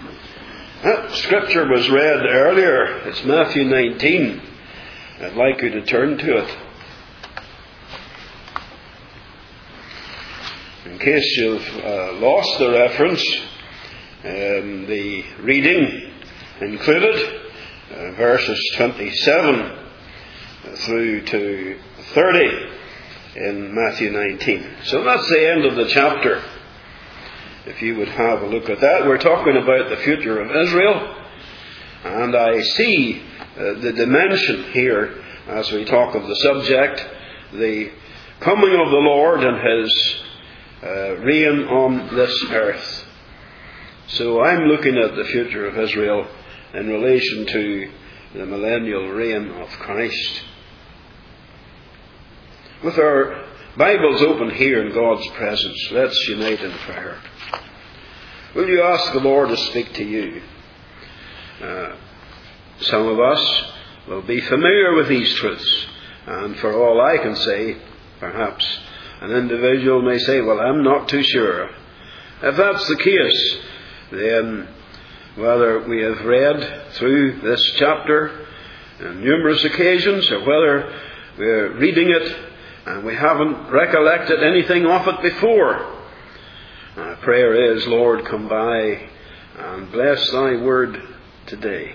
That scripture was read earlier. It's Matthew 19. I'd like you to turn to it. In case you've lost the reference, the reading included verses 27 through to 30 in Matthew 19. So that's the end of the chapter. If you would have a look at that. We're talking about the future of Israel. And I see the dimension here as we talk of the subject, the coming of the Lord and His reign on this earth. So I'm looking at the future of Israel in relation to the millennial reign of Christ. With our Bibles open here in God's presence, let's unite in prayer. Will you ask the Lord to speak to you? Some of us will be familiar with these truths, and for all I can say, perhaps an individual may say, well, I'm not too sure. If that's the case, then whether we have read through this chapter on numerous occasions, or whether we're reading it and we haven't recollected anything of it before, my prayer is, Lord, come by and bless Thy word today.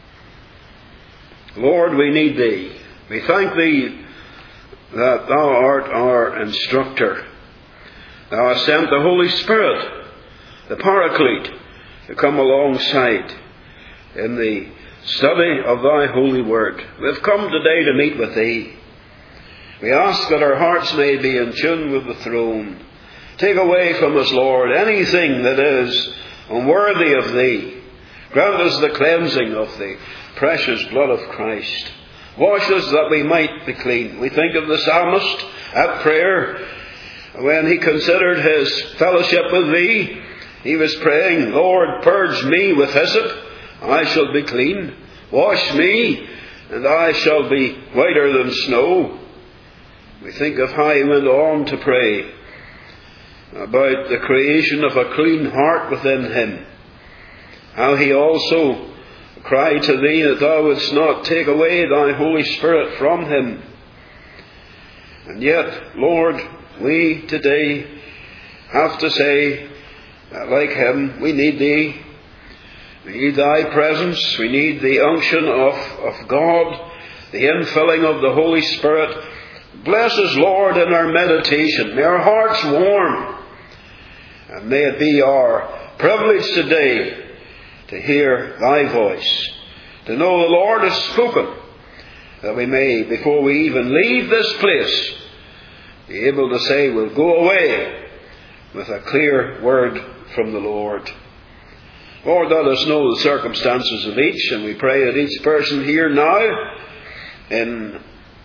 Lord, we need Thee. We thank Thee that Thou art our instructor. Thou hast sent the Holy Spirit, the Paraclete, to come alongside in the study of Thy holy word. We've come today to meet with Thee. We ask that our hearts may be in tune with the throne. Take away from us, Lord, anything that is unworthy of Thee. Grant us the cleansing of the precious blood of Christ. Wash us that we might be clean. We think of the psalmist at prayer. When he considered his fellowship with Thee, he was praying, Lord, purge me with hyssop, I shall be clean. Wash me, and I shall be whiter than snow. We think of how he went on to pray about the creation of a clean heart within him. How he also cried to Thee that Thou wouldst not take away Thy Holy Spirit from him. And yet, Lord, we today have to say, like him, we need Thee. We need Thy presence. We need the unction of God, the infilling of the Holy Spirit. Bless us, Lord, in our meditation. May our hearts warm. And may it be our privilege today to hear Thy voice, to know the Lord has spoken, that we may, before we even leave this place, be able to say we'll go away with a clear word from the Lord. Lord, let us know the circumstances of each, and we pray that each person here now, in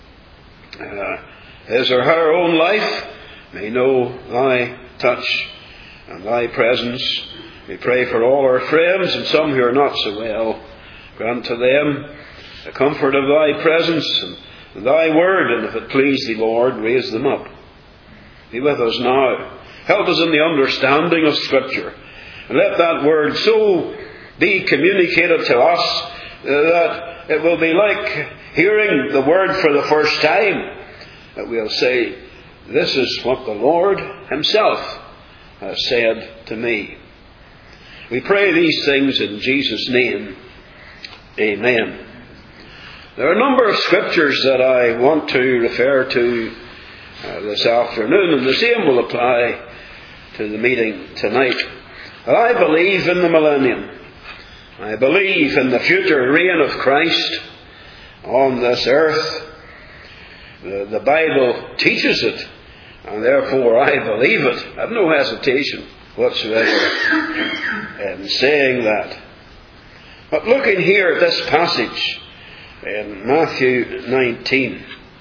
his or her own life, may know Thy touch and Thy presence. We pray for all our friends and some who are not so well. Grant to them the comfort of Thy presence and Thy word, and if it please Thee, Lord, raise them up. Be with us now. Help us in the understanding of Scripture. And let that word so be communicated to us that it will be like hearing the word for the first time, that we'll say, this is what the Lord Himself has said to me. We pray these things in Jesus' name. Amen. There are a number of scriptures that I want to refer to this afternoon, and the same will apply to the meeting tonight. But I believe in the millennium. I believe in the future reign of Christ on this earth. The Bible teaches it, and therefore I believe it. I have no hesitation whatsoever in saying that. But looking here at this passage in Matthew 19,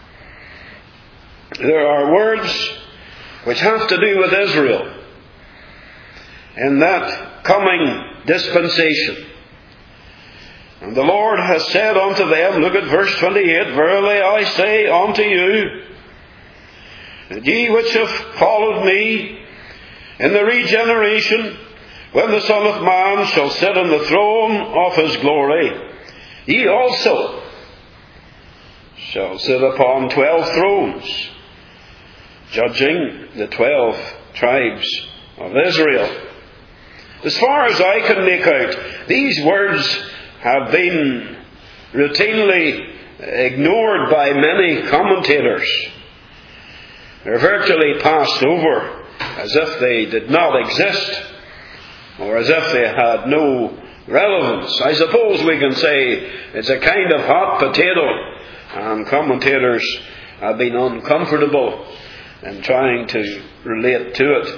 there are words which have to do with Israel in that coming dispensation. And the Lord has said unto them, look at verse 28, verily I say unto you, that ye which have followed me in the regeneration, when the Son of Man shall sit on the throne of his glory, ye also shall sit upon 12 thrones, judging the 12 tribes of Israel. As far as I can make out, these words have been routinely ignored by many commentators. They're virtually passed over as if they did not exist, or as if they had no relevance. I suppose we can say it's a kind of hot potato, and commentators have been uncomfortable in trying to relate to it.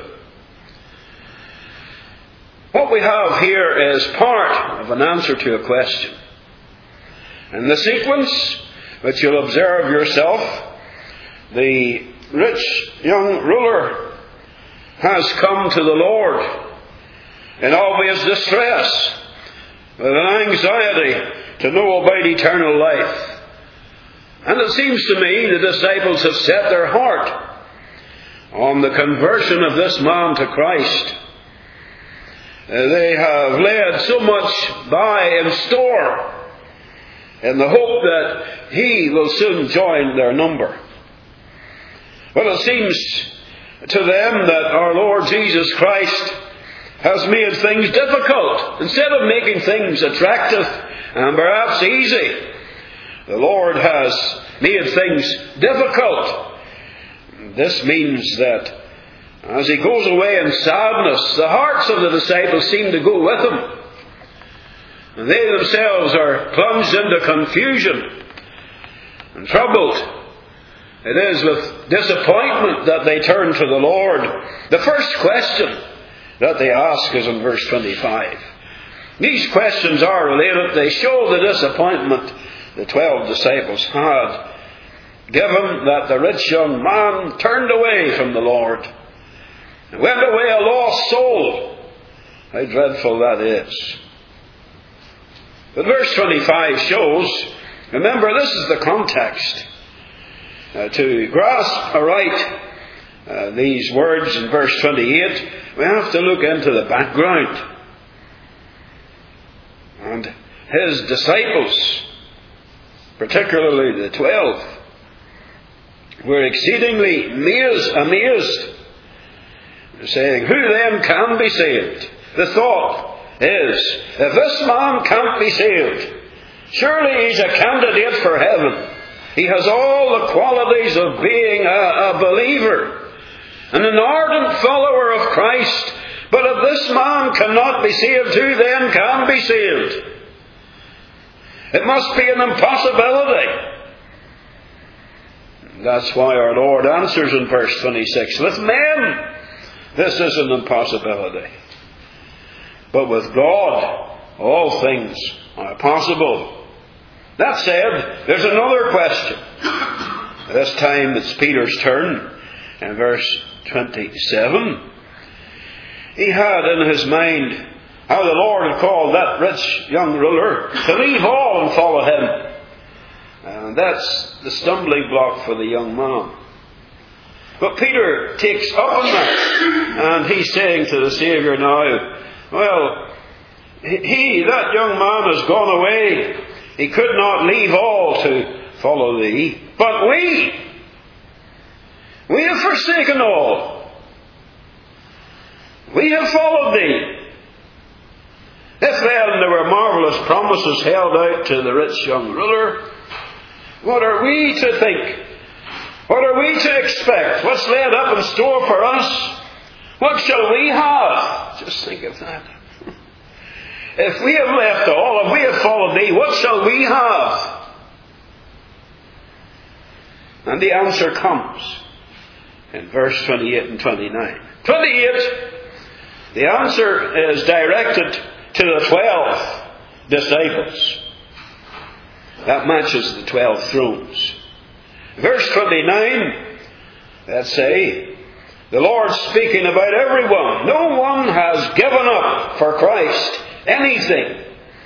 What we have here is part of an answer to a question. In the sequence, which you'll observe yourself, the rich young ruler has come to the Lord in obvious distress, with an anxiety to know about eternal life. And it seems to me the disciples have set their heart on the conversion of this man to Christ. They have laid so much by in store in the hope that he will soon join their number. Well, it seems to them that our Lord Jesus Christ has made things difficult. Instead of making things attractive and perhaps easy, the Lord has made things difficult. This means that as he goes away in sadness, the hearts of the disciples seem to go with him. And they themselves are plunged into confusion and troubled. It is with disappointment that they turn to the Lord. The first question that they ask is in verse 25. These questions are related. They show the disappointment the 12 disciples had, given that the rich young man turned away from the Lord and went away a lost soul. How dreadful that is. But verse 25 shows, remember this is the context. To grasp aright these words in verse 28, we have to look into the background. And his disciples, particularly the 12, were exceedingly amazed, saying, who then can be saved? The thought is, if this man can't be saved, surely he's a candidate for heaven. He has all the qualities of being a believer and an ardent follower of Christ. But if this man cannot be saved, who then can be saved? It must be an impossibility. That's why our Lord answers in verse 26, with men this is an impossibility, but with God all things are possible. That said, there's another question. This time it's Peter's turn. In verse 27, he had in his mind how the Lord had called that rich young ruler to leave all and follow him. And that's the stumbling block for the young man. But Peter takes up on that, and he's saying to the Saviour now, well, that young man has gone away. He could not leave all to follow thee. But we have forsaken all. We have followed thee. If then there were marvellous promises held out to the rich young ruler, what are we to think? What are we to expect? What's laid up in store for us? What shall we have? Just think of that. If we have left all, if we have followed thee, what shall we have? And the answer comes in verse 28 and 29. 28, the answer is directed to the 12 disciples. That matches the 12 thrones. Verse 29, let's say, the Lord speaking about everyone. No one has given up for Christ anything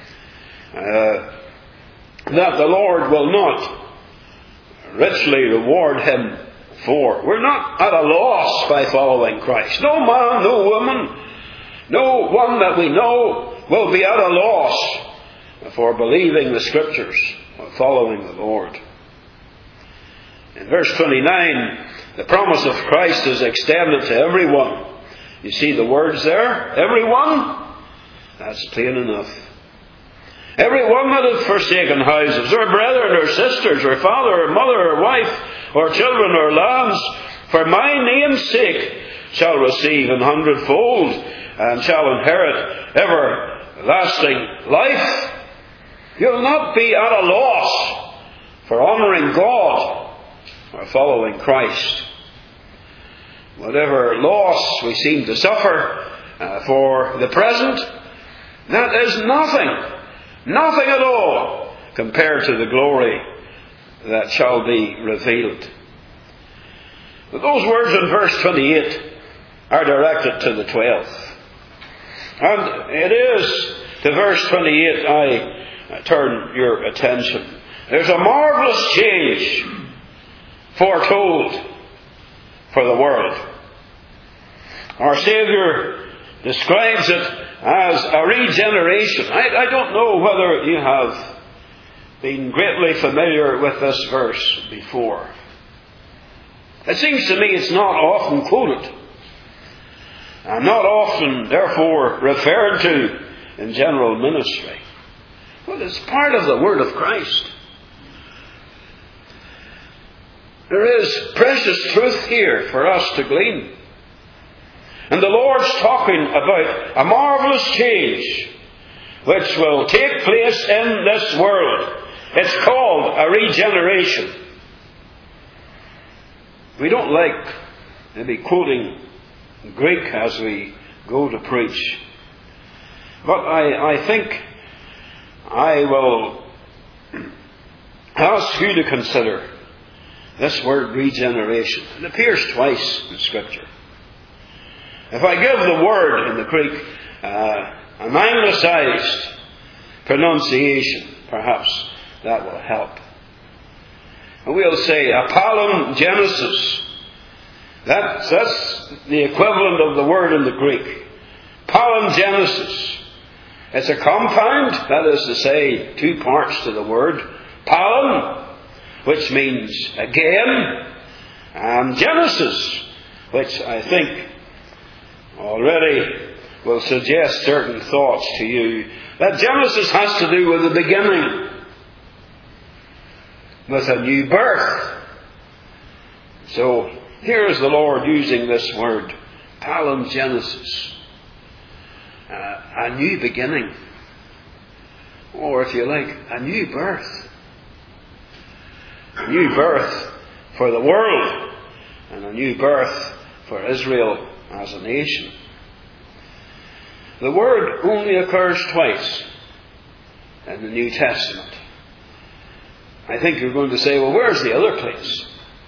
that the Lord will not richly reward him for. We're not at a loss by following Christ. No man, no woman No one that we know will be at a loss for believing the Scriptures or following the Lord. In verse 29, the promise of Christ is extended to everyone. You see the words there? Everyone? That's plain enough. Everyone that hath forsaken houses, or brethren, or sisters, or father, or mother, or wife, or children, or lands, for my name's sake, shall receive 100-fold, and shall inherit everlasting life. You'll not be at a loss for honouring God or following Christ. Whatever loss we seem to suffer for the present, that is nothing at all compared to the glory that shall be revealed. But those words in verse 28 are directed to the 12. And it is to verse 28 I turn your attention. There's a marvellous change foretold for the world. Our Saviour describes it as a regeneration. I don't know whether you have been greatly familiar with this verse before. It seems to me it's not often quoted, and not often, therefore, referred to in general ministry. But it's part of the Word of Christ. There is precious truth here for us to glean. And the Lord's talking about a marvellous change which will take place in this world. It's called a regeneration. We don't like maybe quoting Greek as we go to preach. But I think I will ask you to consider this word regeneration. It appears twice in Scripture. If I give the word in the Greek an anglicised pronunciation, perhaps that will help. And we'll say apalingenesis. That's the equivalent of the word in the Greek. Palingenesis. It's a compound, that is to say, two parts to the word. Palin, which means again, and Genesis, which I think already will suggest certain thoughts to you. That Genesis has to do with the beginning, with a new birth. So here is the Lord using this word, palingenesis, a new beginning, or if you like, a new birth. A new birth for the world, and a new birth for Israel as a nation. The word only occurs twice in the New Testament. I think you're going to say, well, where's the other place?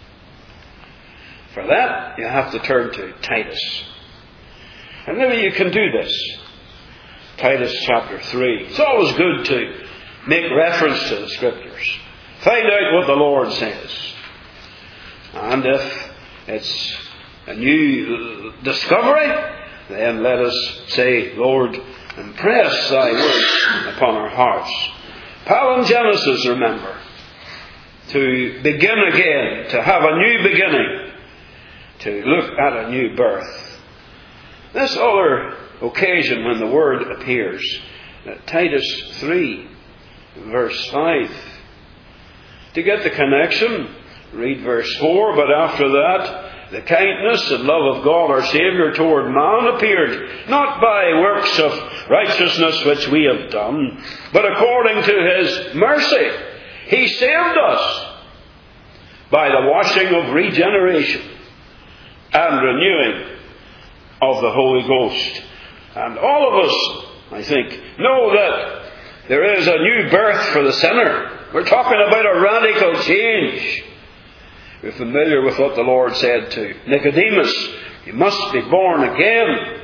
For that, you have to turn to Titus. And maybe you can do this. Titus chapter 3. It's always good to make reference to the Scriptures. Find out what the Lord says. And if it's a new discovery, then let us say, Lord, impress thy words upon our hearts. Palingenesis, remember. To begin again, to have a new beginning, to look at a new birth. This other occasion when the word appears, Titus 3, verse 5. To get the connection, read verse 4, but after that, the kindness and love of God our Saviour toward man appeared, not by works of righteousness which we have done, but according to His mercy. He saved us by the washing of regeneration and renewing of the Holy Ghost. And all of us, I think, know that there is a new birth for the sinner. We're talking about a radical change. We're familiar with what the Lord said to Nicodemus. You must be born again.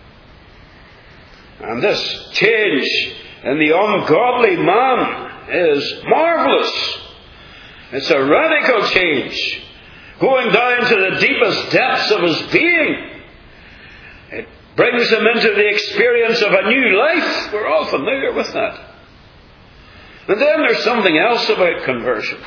And this change in the ungodly man is marvellous. It's a radical change, going down to the deepest depths of his being. It brings them into the experience of a new life. We're all familiar with that. And then there's something else about conversion.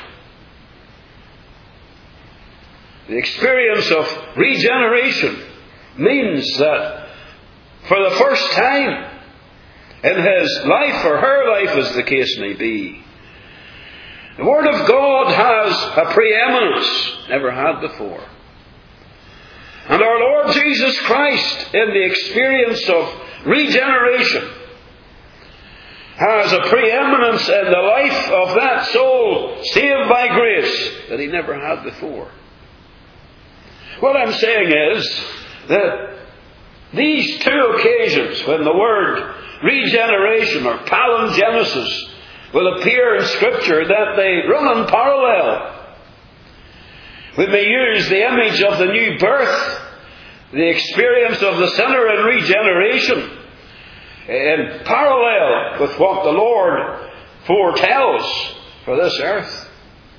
The experience of regeneration means that for the first time in his life, or her life as the case may be, the Word of God has a preeminence never had before. And our Lord Jesus Christ, in the experience of regeneration, has a preeminence in the life of that soul saved by grace that he never had before. What I'm saying is that these two occasions when the word regeneration or palingenesis will appear in Scripture, that they run in parallel. We may use the image of the new birth, the experience of the sinner in regeneration, in parallel with what the Lord foretells for this earth.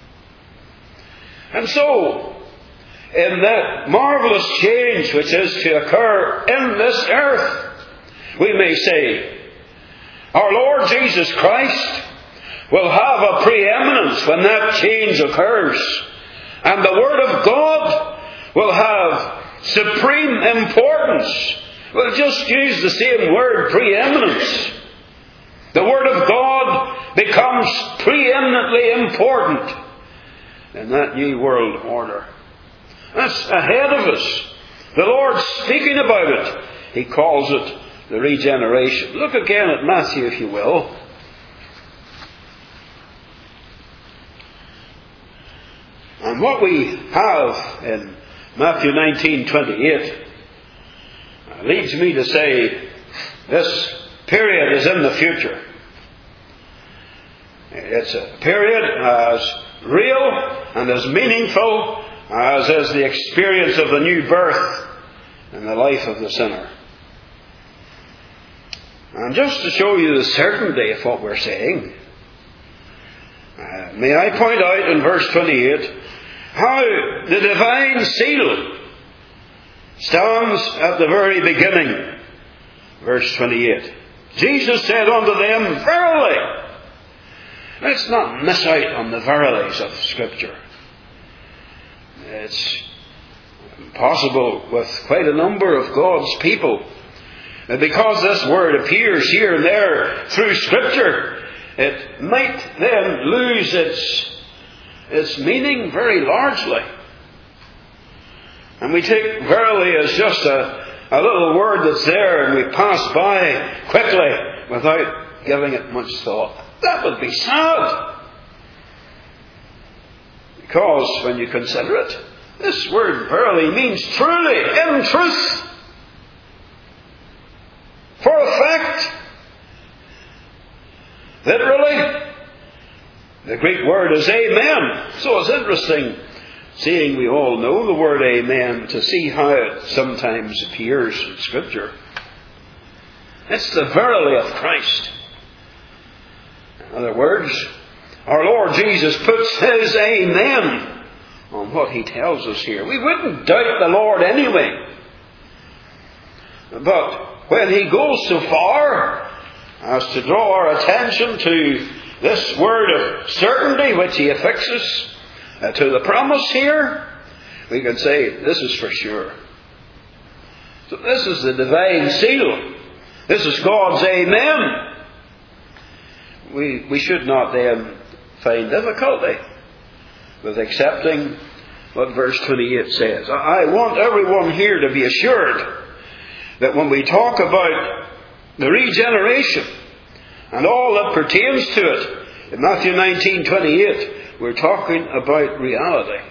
And so, in that marvelous change which is to occur in this earth, we may say, our Lord Jesus Christ will have a preeminence when that change occurs. And the Word of God will have supreme importance. We'll just use the same word, preeminence. The Word of God becomes preeminently important in that new world order. That's ahead of us. The Lord's speaking about it. He calls it the regeneration. Look again at Matthew, if you will. And what we have in Matthew 19:28 leads me to say this period is in the future. It's a period as real and as meaningful as is the experience of the new birth in the life of the sinner. And just to show you the certainty of what we're saying, may I point out in verse 28 how the divine seal stands at the very beginning. Verse 28. Jesus said unto them, verily. Let's not miss out on the verilies of Scripture. It's possible with quite a number of God's people that because this word appears here and there through Scripture, it might then lose its meaning very largely. And we take verily as just a little word that's there and we pass by quickly without giving it much thought. That would be sad. Because when you consider it, this word verily means truly, in truth, for a fact, literally. The Greek word is amen. So it's interesting, seeing we all know the word amen, to see how it sometimes appears in Scripture. It's the verily of Christ. In other words, our Lord Jesus puts His amen on what He tells us here. We wouldn't doubt the Lord anyway. But when He goes so far as to draw our attention to this word of certainty which He affixes to the promise here, we can say this is for sure. So this is the divine seal. This is God's amen. We should not then find difficulty with accepting what verse 28 says. I want everyone here to be assured that when we talk about the regeneration and all that pertains to it in Matthew 19:28, we're talking about reality.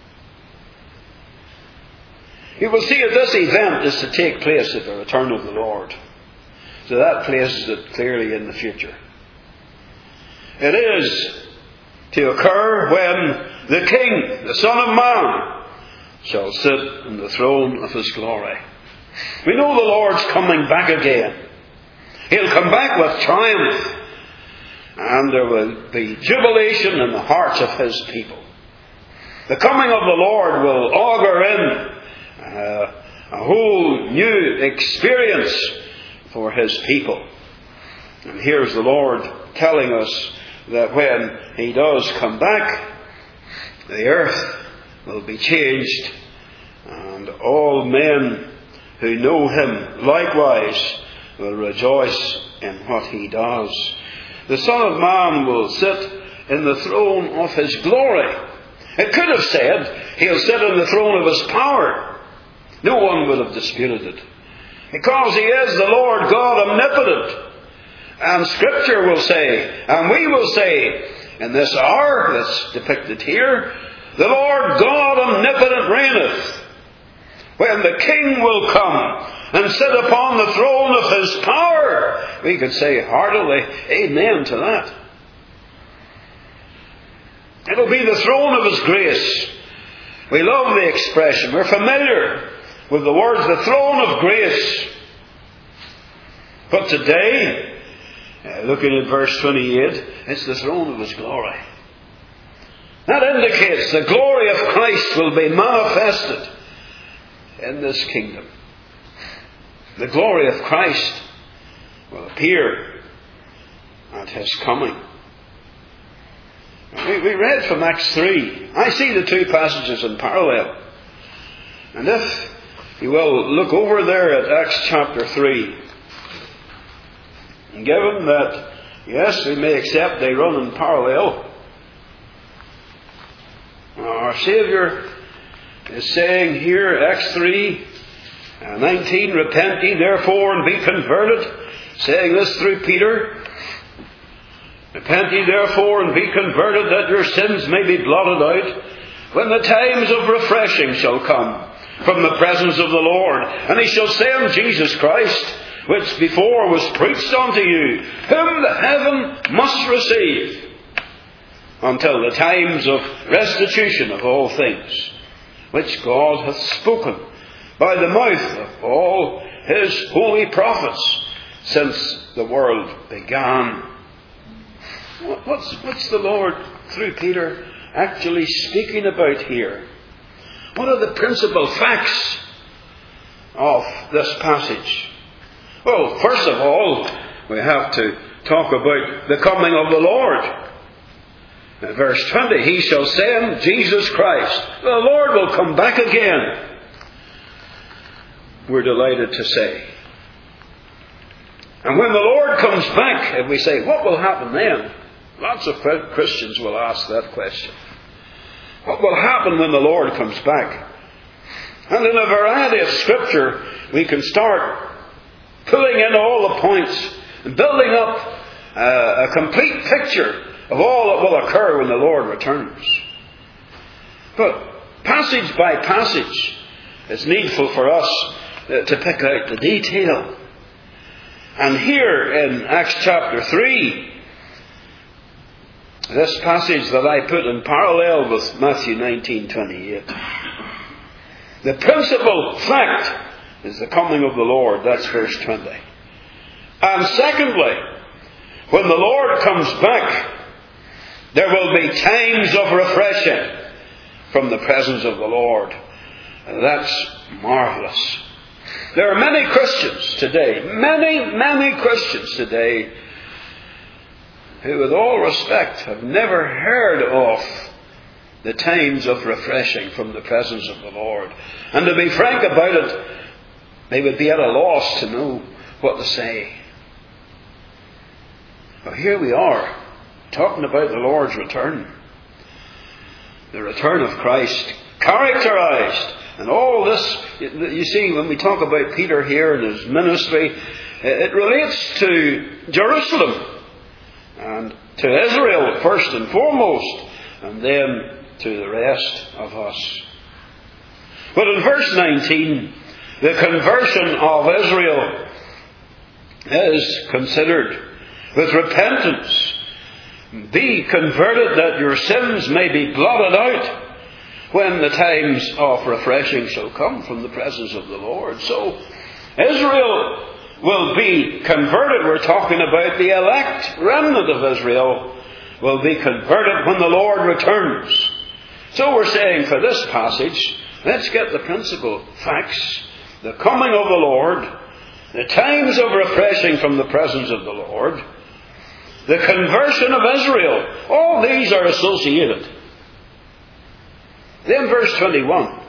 You will see that this event is to take place at the return of the Lord. So that places it clearly in the future. It is to occur when the King, the Son of Man, shall sit on the throne of His glory. We know the Lord's coming back again. He'll come back with triumph. And there will be jubilation in the hearts of His people. The coming of the Lord will augur in a whole new experience for His people. And here's the Lord telling us that when He does come back, the earth will be changed, and all men who know Him likewise will rejoice in what He does. The Son of Man will sit in the throne of His glory. It could have said, He'll sit in the throne of His power. No one would have disputed it. Because He is the Lord God omnipotent. And Scripture will say, and we will say, in this hour that's depicted here, the Lord God omnipotent reigneth. When the King will come and sit upon the throne of His power, we could say heartily, amen to that. It'll be the throne of His grace. We love the expression. We're familiar with the words, the throne of grace. But today, looking at verse 28, it's the throne of His glory. That indicates the glory of Christ will be manifested in this kingdom. The glory of Christ will appear at His coming. We read from Acts 3. I see the two passages in parallel. And if you will look over there at Acts chapter 3, and given that, yes, we may accept they run in parallel, our Saviour is saying here, Acts 3, 19, repent ye therefore and be converted, saying this through Peter. Repent ye therefore and be converted, that your sins may be blotted out, when the times of refreshing shall come from the presence of the Lord. And He shall send Jesus Christ, which before was preached unto you, whom the heaven must receive, until the times of restitution of all things, which God hath spoken by the mouth of all His holy prophets since the world began. What's the Lord, through Peter, actually speaking about here? What are the principal facts of this passage? Well, first of all, we have to talk about the coming of the Lord. In verse 20, He shall send Jesus Christ. The Lord will come back again, we're delighted to say. And when the Lord comes back, and we say, what will happen then? Lots of Christians will ask that question. What will happen when the Lord comes back? And in a variety of Scripture, we can start pulling in all the points and building up a complete picture of all that will occur when the Lord returns. But passage by passage, it's needful for us to pick out the detail. And here in Acts chapter 3, this passage that I put in parallel with Matthew 19:28, the principal fact is the coming of the Lord. That's verse 20. And secondly, when the Lord comes back, there will be times of refreshing from the presence of the Lord. And that's marvelous. There are many Christians today, many Christians today, who with all respect have never heard of the times of refreshing from the presence of the Lord. And to be frank about it, they would be at a loss to know what to say. But here we are, talking about the Lord's return. The return of Christ, characterized. And all this, you see, when we talk about Peter here and his ministry, it relates to Jerusalem and to Israel first and foremost, and then to the rest of us. But in verse 19, the conversion of Israel is considered with repentance. Be converted that your sins may be blotted out when the times of refreshing shall come from the presence of the Lord. So Israel will be converted. We're talking about the elect remnant of Israel will be converted when the Lord returns. So we're saying for this passage, let's get the principal facts the coming of the Lord, the times of refreshing from the presence of the Lord, the conversion of Israel, all these are associated. Then verse 21,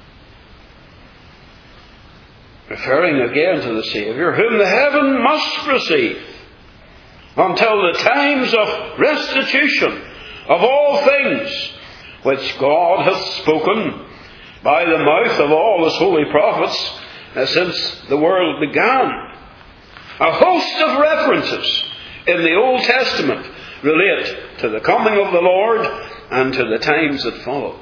referring again to the Saviour, whom the heaven must receive until the times of restitution of all things which God hath spoken by the mouth of all his holy prophets since the world began. A host of references in the Old Testament relate to the coming of the Lord and to the times that follow.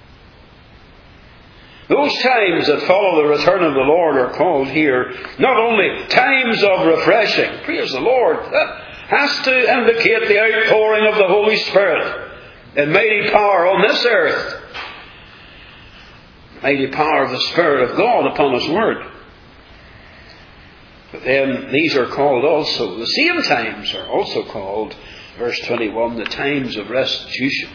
Those times that follow the return of the Lord are called here not only times of refreshing, praise the Lord, that has to indicate the outpouring of the Holy Spirit in mighty power on this earth. Mighty power of the Spirit of God upon His Word. But then these are called also, the same times are also called, verse 21, the times of restitution.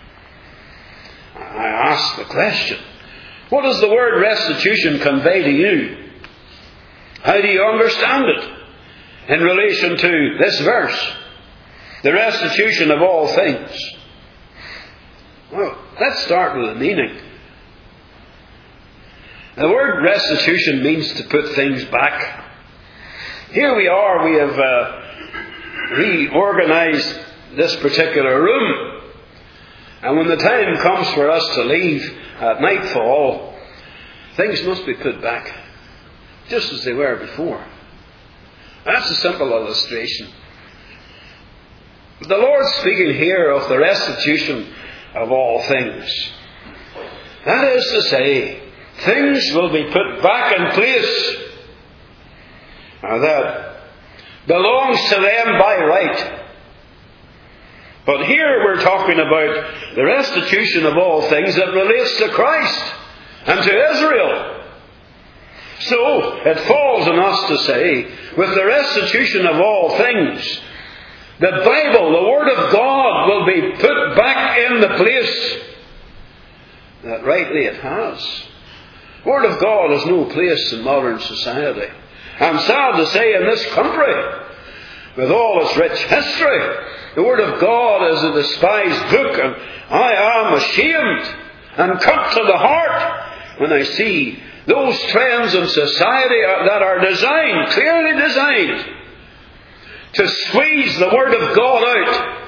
I ask the question, what does the word restitution convey to you? How do you understand it in relation to this verse? The restitution of all things. Well, let's start with the meaning. The word restitution means to put things back. Here we are, we have reorganized this particular room. And when the time comes for us to leave at nightfall, things must be put back just as they were before. That's a simple illustration. The Lord's speaking here of the restitution of all things. That is to say, things will be put back in place that belongs to them by right. But here we're talking about the restitution of all things that relates to Christ and to Israel. So it falls on us to say, with the restitution of all things, the Bible, the Word of God, will be put back in the place that rightly it has. The Word of God has no place in modern society. I'm sad to say, in this country, with all its rich history, the Word of God is a despised book, and I am ashamed and cut to the heart when I see those trends in society that are designed, clearly designed, to squeeze the Word of God out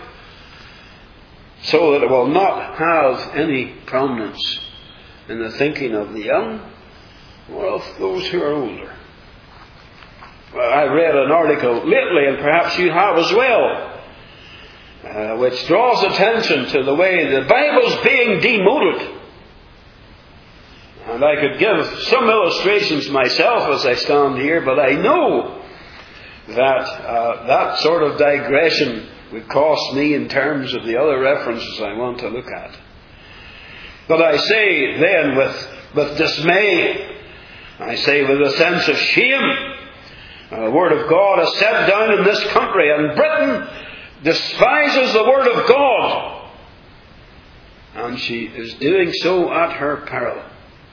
so that it will not have any prominence in the thinking of the young or of those who are older. Well, I read an article lately, and perhaps you have as well, which draws attention to the way the Bible's being demoted. And I could give some illustrations myself as I stand here, but I know that that sort of digression would cost me in terms of the other references I want to look at. But I say then with dismay, I say with a sense of shame, the Word of God is set down in this country, and Britain despises the Word of God. And she is doing so at her peril.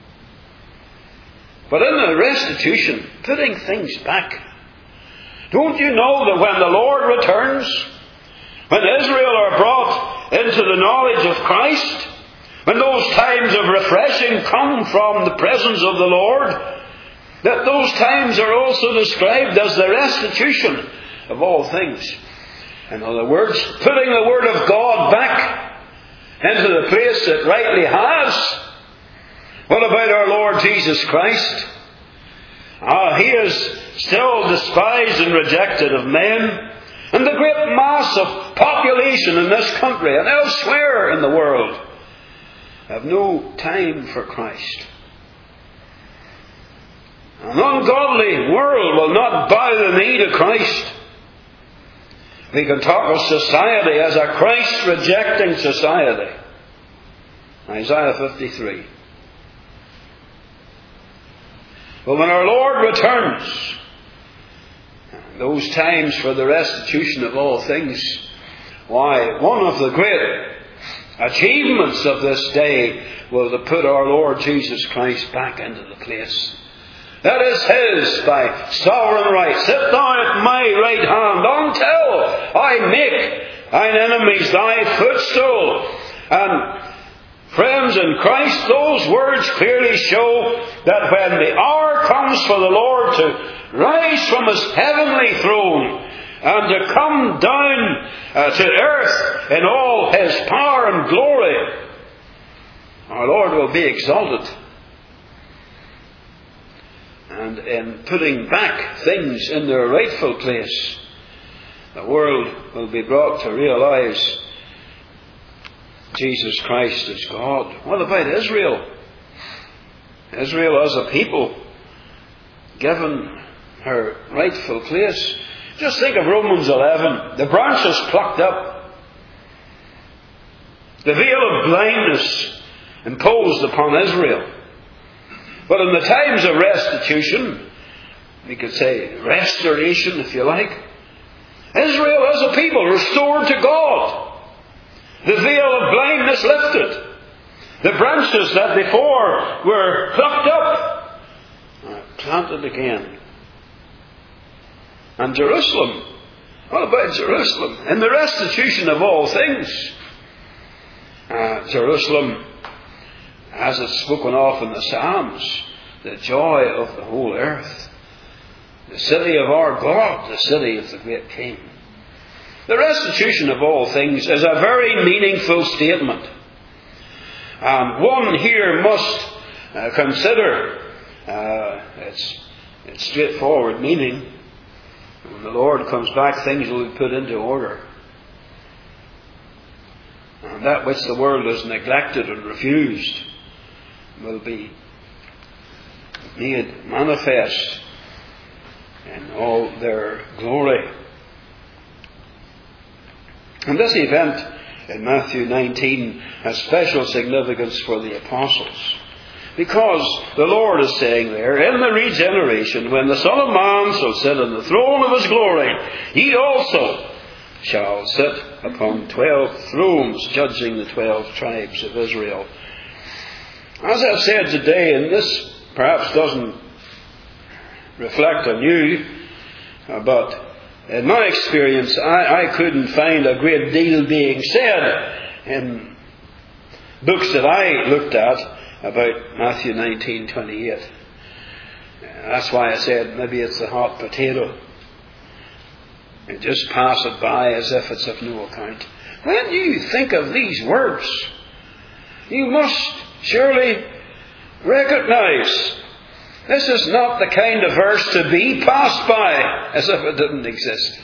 But in the restitution, putting things back, don't you know that when the Lord returns, when Israel are brought into the knowledge of Christ, when those times of refreshing come from the presence of the Lord, that those times are also described as the restitution of all things. In other words, putting the Word of God back into the place it rightly has. What about our Lord Jesus Christ? He is still despised and rejected of men, and the great mass of population in this country and elsewhere in the world have no time for Christ. An ungodly world will not bow the knee to Christ. We can talk of society as a Christ-rejecting society. Isaiah 53. But when our Lord returns, those times for the restitution of all things, why, one of the great achievements of this day will to put our Lord Jesus Christ back into the place that is His by sovereign right. Sit thou at my right hand until I make thine enemies thy footstool. And friends in Christ, those words clearly show that when the hour comes for the Lord to rise from His heavenly throne and to come down to earth in all His power and glory, our Lord will be exalted. And in putting back things in their rightful place, the world will be brought to realize Jesus Christ is God. What about Israel? Israel as a people, given her rightful place. Just think of Romans 11. The branches plucked up. The veil of blindness imposed upon Israel. But in the times of restitution, we could say restoration if you like, Israel as a people restored to God. The veil of blindness lifted. The branches that before were plucked up are planted again. And Jerusalem, what about Jerusalem? In the restitution of all things, Jerusalem, as it's spoken of in the Psalms, the joy of the whole earth, the city of our God, the city of the great King. The restitution of all things is a very meaningful statement. And one here must consider its straightforward meaning. When the Lord comes back, things will be put into order. And that which the world has neglected and refused will be made manifest in all their glory. And this event in Matthew 19 has special significance for the apostles. Because the Lord is saying there, in the regeneration, when the Son of Man shall sit on the throne of His glory, ye also shall sit upon 12 thrones, judging the 12 tribes of Israel. As I've said today, and this perhaps doesn't reflect on you, but in my experience, I couldn't find a great deal being said in books that I looked at about Matthew 19:28. That's why I said maybe it's the hot potato. And just pass it by as if it's of no account. When you think of these words, you must surely recognize this is not the kind of verse to be passed by as if it didn't exist.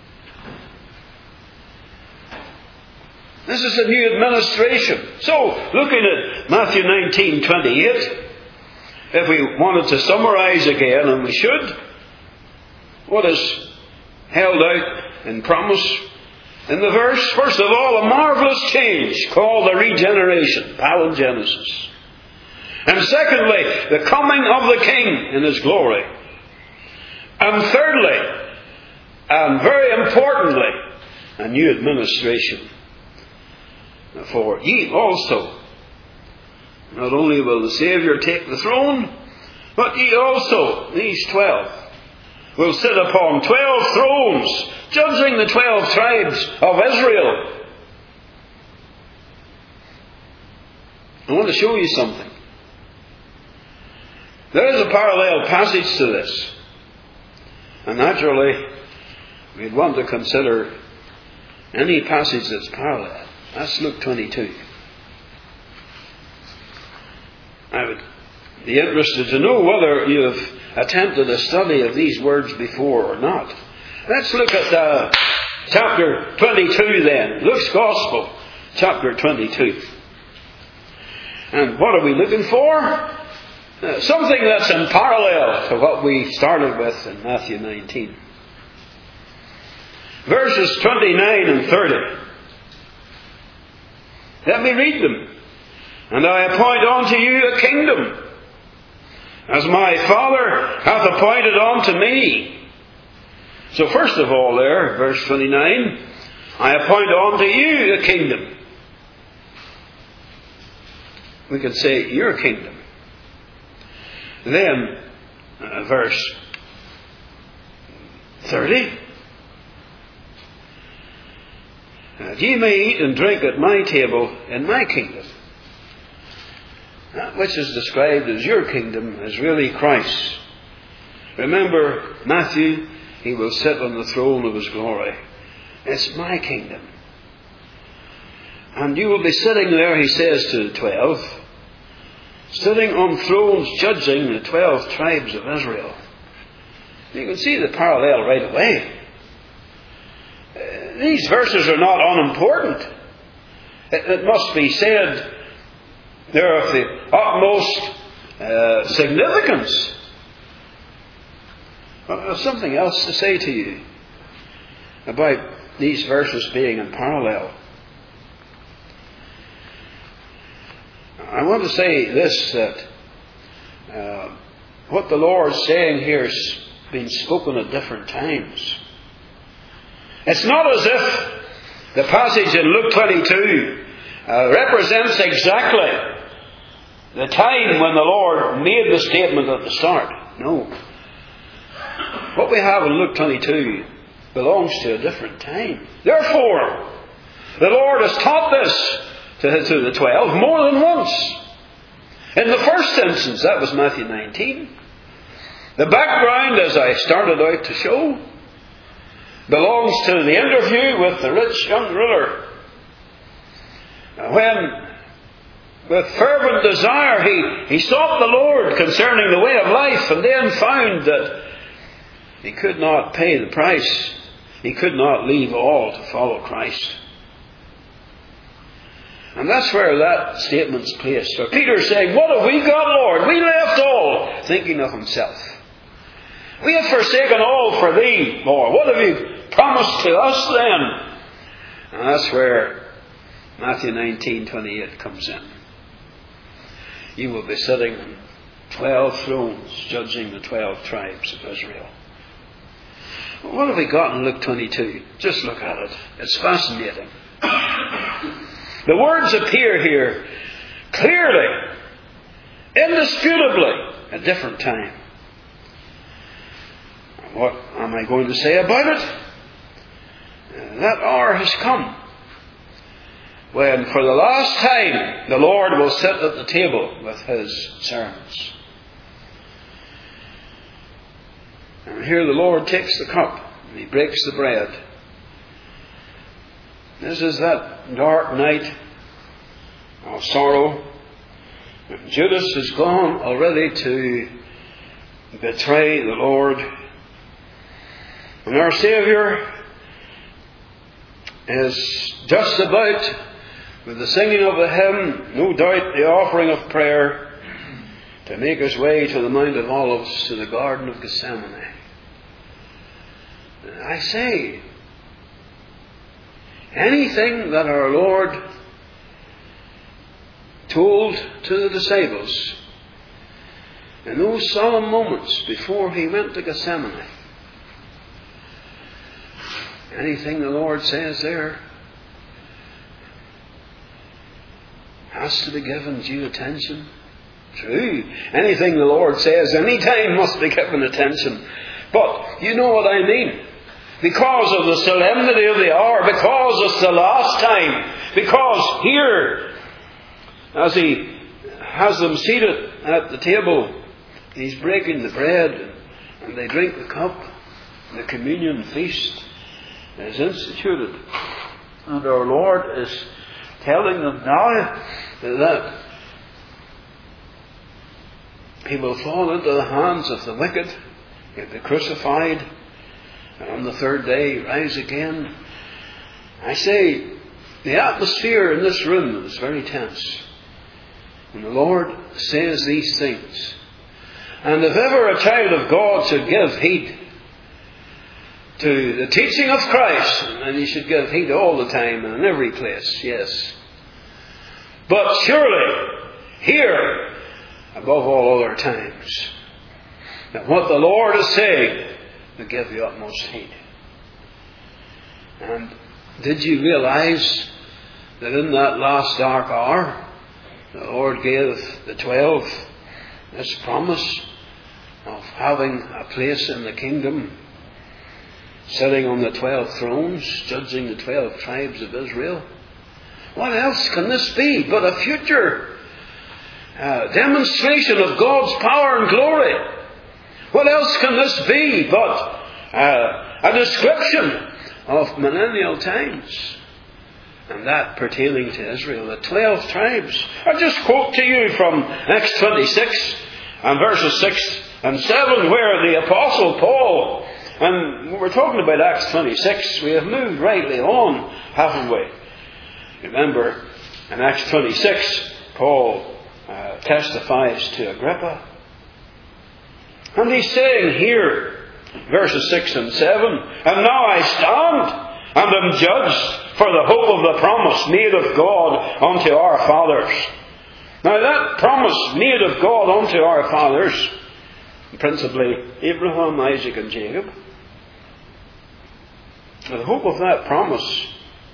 This is a new administration. So, looking at Matthew 19:28, if we wanted to summarize again, and we should, what is held out in promise in the verse? First of all, a marvelous change called the regeneration, palingenesis. And secondly, the coming of the King in His glory. And thirdly, and very importantly, a new administration. For ye also, not only will the Saviour take the throne, but ye also, these 12, will sit upon 12 thrones, judging the 12 tribes of Israel. I want to show you something. There is a parallel passage to this. And naturally, we'd want to consider any passage that's parallel. That's Luke 22. I would be interested to know whether you have attempted a study of these words before or not. Let's look at chapter 22 then. Luke's Gospel, chapter 22. And what are we looking for? Something that's in parallel to what we started with in Matthew 19. Verses 29 and 30. Let me read them. And I appoint unto you a kingdom, as my Father hath appointed unto me. So first of all there, verse 29, I appoint unto you a kingdom. We could say your kingdom. Then, verse 30. That ye may eat and drink at my table in my kingdom. That which is described as your kingdom is really Christ's. Remember, Matthew, he will sit on the throne of his glory. It's my kingdom. And you will be sitting there, he says to the 12, sitting on thrones judging the 12 tribes of Israel. You can see the parallel right away. These verses are not unimportant. It must be said they're of the utmost significance. There's something else to say to you about these verses being in parallel. I want to say this, that what the Lord's saying here has been spoken at different times. It's not as if the passage in Luke 22 represents exactly the time when the Lord made the statement at the start. No. What we have in Luke 22 belongs to a different time. Therefore, the Lord has taught this to the 12 more than once. In the first instance, that was Matthew 19. The background, as I started out to show, belongs to the interview with the rich young ruler. When, with fervent desire, he sought the Lord concerning the way of life, and then found that he could not pay the price. He could not leave all to follow Christ. And that's where that statement's placed. So Peter's saying, what have we got, Lord? We left all, thinking of himself. We have forsaken all for thee, Lord. What have you promised to us then? And that's where Matthew 19:28 comes in. You will be sitting on 12 thrones, judging the 12 tribes of Israel. What have we got in Luke 22? Just look at it. It's fascinating. The words appear here clearly, indisputably, a different time. What am I going to say about it? That hour has come when for the last time the Lord will sit at the table with his servants. And here the Lord takes the cup and he breaks the bread. This is that dark night of sorrow. Judas has gone already to betray the Lord. And our Saviour is just about, with the singing of the hymn, no doubt the offering of prayer, to make his way to the Mount of Olives, to the Garden of Gethsemane. I say, anything that our Lord told to the disciples in those solemn moments before he went to Gethsemane, anything the Lord says there has to be given due attention. True. Anything the Lord says any time must be given attention. But you know what I mean. Because of the solemnity of the hour, because it's the last time, because here, as he has them seated at the table, he's breaking the bread and they drink the cup. The communion feast is instituted. And our Lord is telling them now that he will fall into the hands of the wicked, he'll be crucified, and on the third day rise again. I say, the atmosphere in this room is very tense. And the Lord says these things. And if ever a child of God should give heed to the teaching of Christ, and he should give heed all the time and in every place, yes. But surely, here, above all other times, that what the Lord is saying will give the utmost heed. And did you realize that in that last dark hour, the Lord gave the 12 this promise? of having a place in the kingdom, sitting on the 12 thrones, judging the 12 tribes of Israel. What else can this be but a future demonstration of God's power and glory? What else can this be but a description of millennial times? And that pertaining to Israel, the 12 tribes. I just quote to you from Acts 26 and verses 6 and 7, where the Apostle Paul, and we're talking about Acts 26, we have moved rightly on, haven't we? Remember, in Acts 26, Paul testifies to Agrippa. And he's saying here, verses 6 and 7, "And now I stand and am judged for the hope of the promise made of God unto our fathers." Now that promise made of God unto our fathers, principally Abraham, Isaac and Jacob, the hope of that promise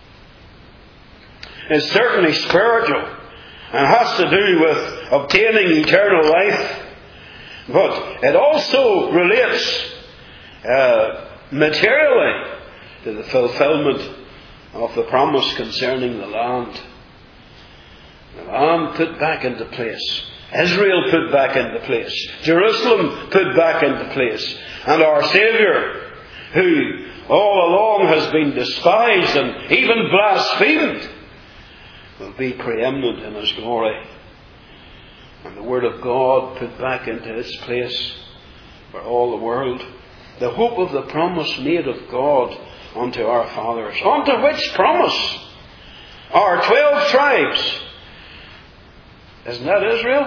is certainly spiritual and has to do with obtaining eternal life, but it also relates materially to the fulfillment of the promise concerning the land. The land put back into place. Israel put back into place. Jerusalem put back into place. And our Saviour, who all along has been despised and even blasphemed, will be preeminent in His glory. And the Word of God put back into its place for all the world. The hope of the promise made of God unto our fathers. Unto which promise our 12 tribes. Isn't that Israel?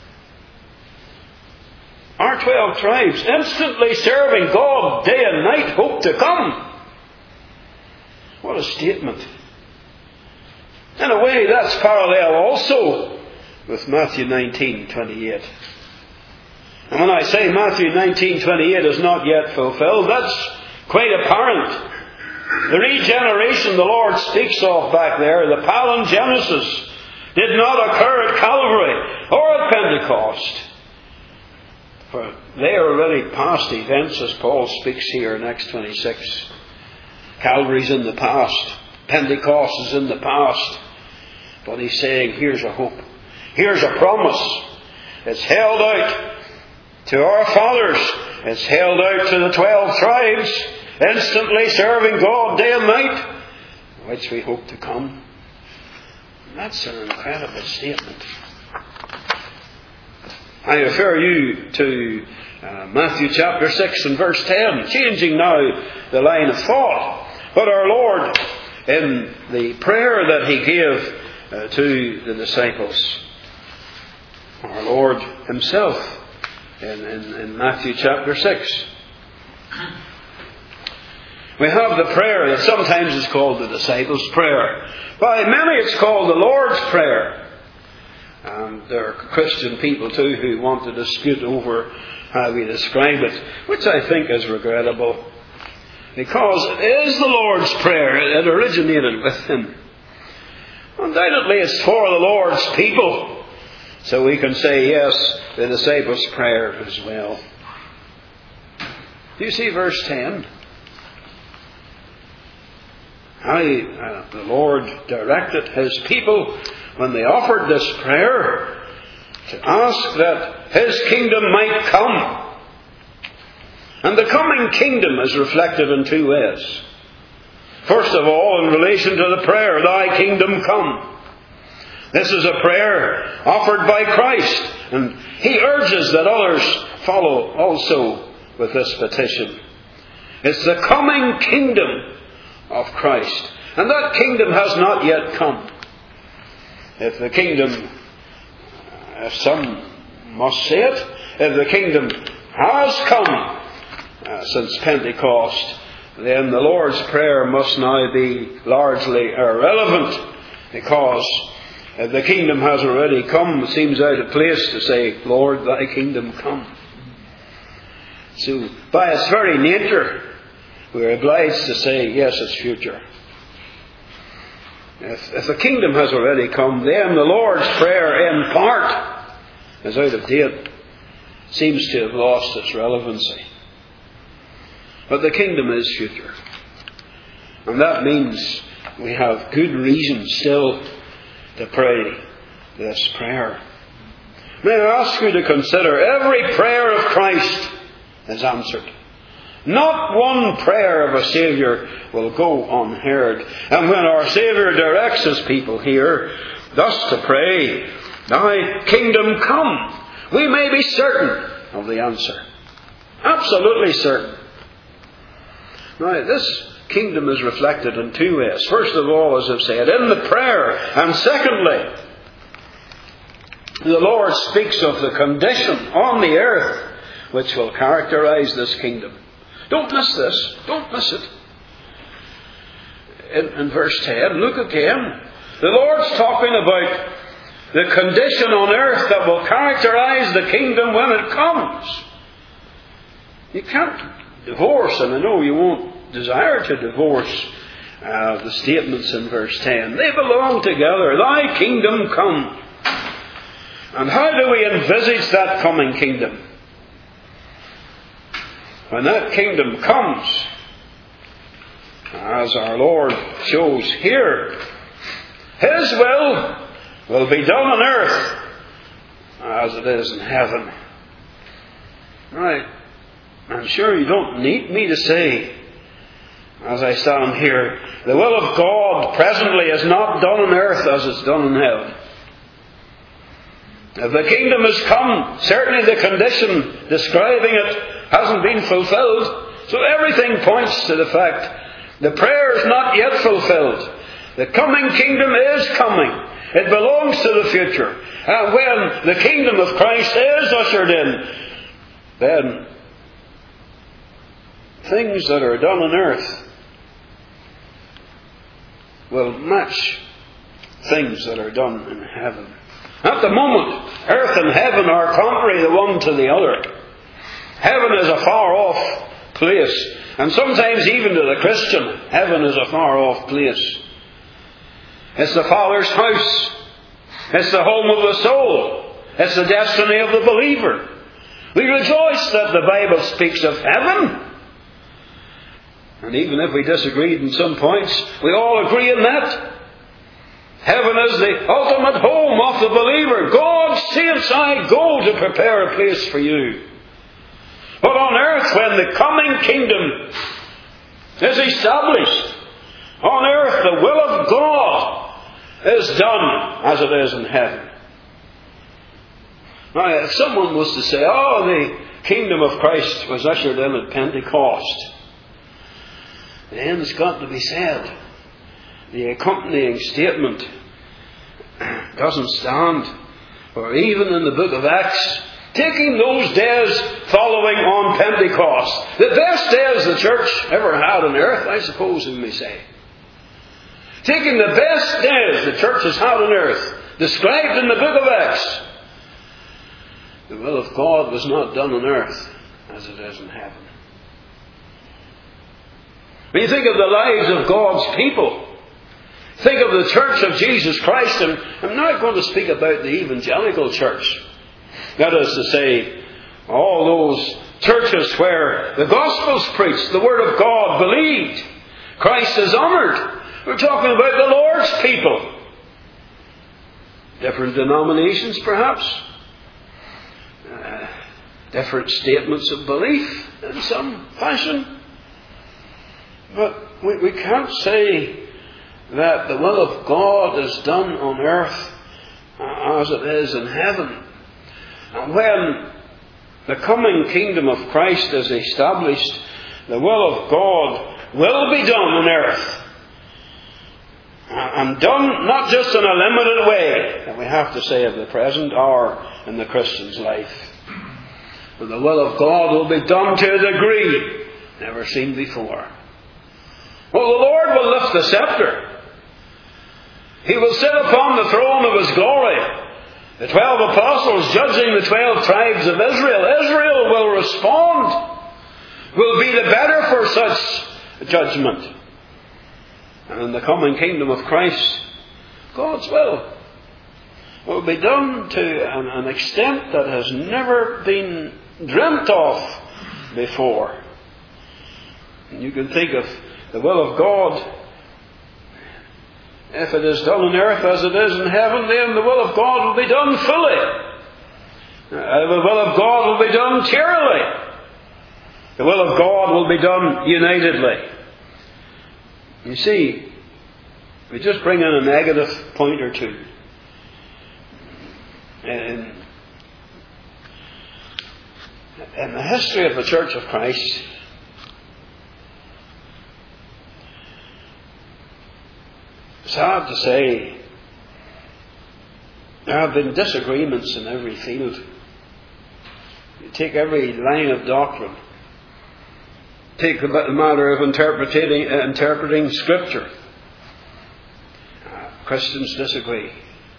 Our 12 tribes, instantly serving God day and night, hope to come. What a statement. In a way, that's parallel also with Matthew 19:28. And when I say Matthew 19:28 is not yet fulfilled, that's quite apparent. The regeneration the Lord speaks of back there, the palingenesis, did not occur at Calvary or at Pentecost. For they are already past events, as Paul speaks here in Acts 26. Calvary's in the past. Pentecost is in the past. But he's saying, here's a hope. Here's a promise. It's held out to our fathers. It's held out to the 12 tribes, instantly serving God day and night, which we hope to come. And that's an incredible statement. I refer you to Matthew chapter 6 and verse 10, changing now the line of thought. But our Lord, in the prayer that He gave to the disciples, our Lord Himself, in Matthew chapter 6, we have the prayer that sometimes is called the disciples' prayer. By many it's called the Lord's Prayer. And there are Christian people too who want to dispute over how we describe it, which I think is regrettable. Because it is the Lord's Prayer. It originated with Him. Undoubtedly it's for the Lord's people. So we can say, yes, the disciples' prayer as well. Do you see verse 10? How the Lord directed His people when they offered this prayer to ask that His kingdom might come. And the coming kingdom is reflected in two ways. First of all, in relation to the prayer, Thy kingdom come. This is a prayer offered by Christ, and He urges that others follow also with this petition. It's the coming kingdom of Christ. And that kingdom has not yet come. If the kingdom, if some must say it, if the kingdom has come since Pentecost, then the Lord's Prayer must now be largely irrelevant, because if the kingdom has already come, it seems out of place to say, Lord, Thy kingdom come. So, by its very nature, we're obliged to say, yes, it's future. If the kingdom has already come, then the Lord's Prayer in part is out of date. seems to have lost its relevancy. But the kingdom is future. And that means we have good reason still to pray this prayer. May I ask you to consider every prayer of Christ is answered. Not one prayer of a Saviour will go unheard. And when our Saviour directs His people here thus to pray, Thy kingdom come, we may be certain of the answer. Absolutely certain. Now, this kingdom is reflected in two ways. First of all, as I've said, in the prayer. And secondly, the Lord speaks of the condition on the earth which will characterize this kingdom. Don't miss this. Don't miss it. In verse 10, look again. The Lord's talking about the condition on earth that will characterize the kingdom when it comes. You can't divorce, and I know you won't desire to divorce the statements in verse 10. They belong together. Thy kingdom come. And how do we envisage that coming kingdom? When that kingdom comes, as our Lord shows here, His will be done on earth as it is in heaven. Right. I'm sure you don't need me to say, as I stand here, the will of God presently is not done on earth as it's done in heaven. If the kingdom has come, certainly the condition describing it hasn't been fulfilled. So everything points to the fact the prayer is not yet fulfilled. The coming kingdom is coming. It belongs to the future. And when the kingdom of Christ is ushered in, then things that are done on earth will match things that are done in heaven. At the moment, earth and heaven are contrary the one to the other. Heaven is a far off place. And sometimes even to the Christian, heaven is a far off place. It's the Father's house. It's the home of the soul. It's the destiny of the believer. We rejoice that the Bible speaks of heaven. And even if we disagreed in some points, we all agree in that. Heaven is the ultimate home of the believer. God's saints, I go to prepare a place for you. But on earth, when the coming kingdom is established, on earth the will of God is done as it is in heaven. Now, if someone was to say, the kingdom of Christ was ushered in at Pentecost, then it's got to be said, the accompanying statement doesn't stand. For even in the book of Acts, taking those days following on Pentecost, the best days the church ever had on earth, I suppose we may say. Taking the best days the church has had on earth, described in the book of Acts, the will of God was not done on earth as it is in heaven. When you think of the lives of God's people, think of the church of Jesus Christ, and I'm not going to speak about the evangelical church. That is to say, all those churches where the gospel's preached, the word of God believed, Christ is honoured. We're talking about the Lord's people. Different denominations, perhaps. Different statements of belief in some fashion. But we can't say that the will of God is done on earth as it is in heaven. And when the coming kingdom of Christ is established, the will of God will be done on earth. And done not just in a limited way, that we have to say of the present or in the Christian's life. But the will of God will be done to a degree never seen before. Well, the Lord will lift the scepter. He will sit upon the throne of His glory. The 12 apostles judging the 12 tribes of Israel. Israel will respond. Will be the better for such judgment. And in the coming kingdom of Christ, God's will. will be done to an extent that has never been dreamt of before. And you can think of the will of God. If it is done on earth as it is in heaven, then the will of God will be done fully. The will of God will be done cheerily. The will of God will be done unitedly. You see, we just bring in a negative point or two. In the history of the Church of Christ, sad to say, there have been disagreements in every field. You take every line of doctrine. Take the matter of interpreting Scripture. Christians disagree.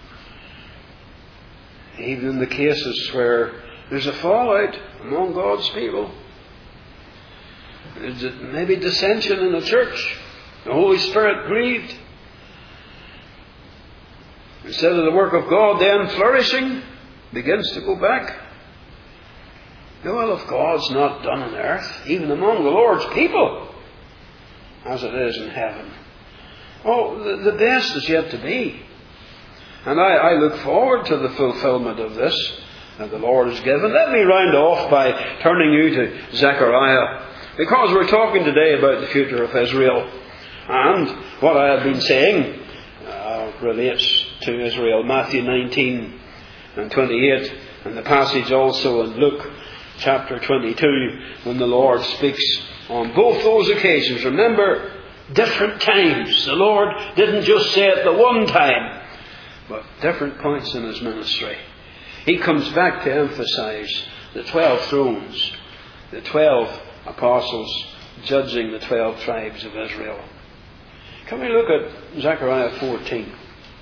Even in the cases where there's a fallout among God's people. There's maybe dissension in the church. The Holy Spirit grieved. Instead of the work of God then flourishing, begins to go back. The will of God's not done on earth, even among the Lord's people, as it is in heaven. Oh, the best is yet to be. And I look forward to the fulfillment of this that the Lord has given. Let me round off by turning you to Zechariah, because we're talking today about the future of Israel. And what I have been saying relates to Israel. Matthew 19 and 28, and the passage also in Luke chapter 22, when the Lord speaks on both those occasions. Remember, different times. The Lord didn't just say it the one time, but different points in His ministry. He comes back to emphasize the 12 thrones, the 12 apostles judging the 12 tribes of Israel. Can we look at Zechariah 14?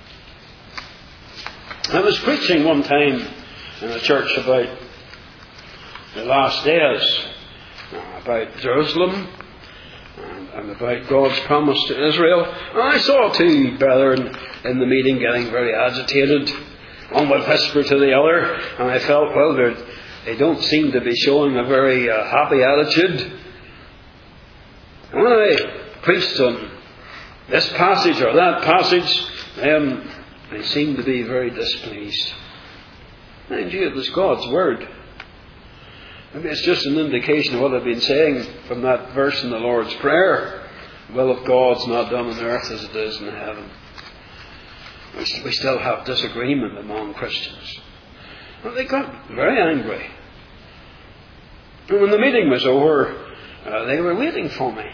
I was preaching one time in a church about the last days, about Jerusalem and about God's promise to Israel. And I saw two brethren in the meeting getting very agitated. One would whisper to the other, and I felt, well, they don't seem to be showing a very happy attitude. And when I preached on this passage or that passage, then they seemed to be very displeased. Mind you, it was God's Word. Maybe it's just an indication of what I've been saying from that verse in the Lord's Prayer. The will of God's not done on earth as it is in heaven. We still have disagreement among Christians. Well, they got very angry. And when the meeting was over, they were waiting for me.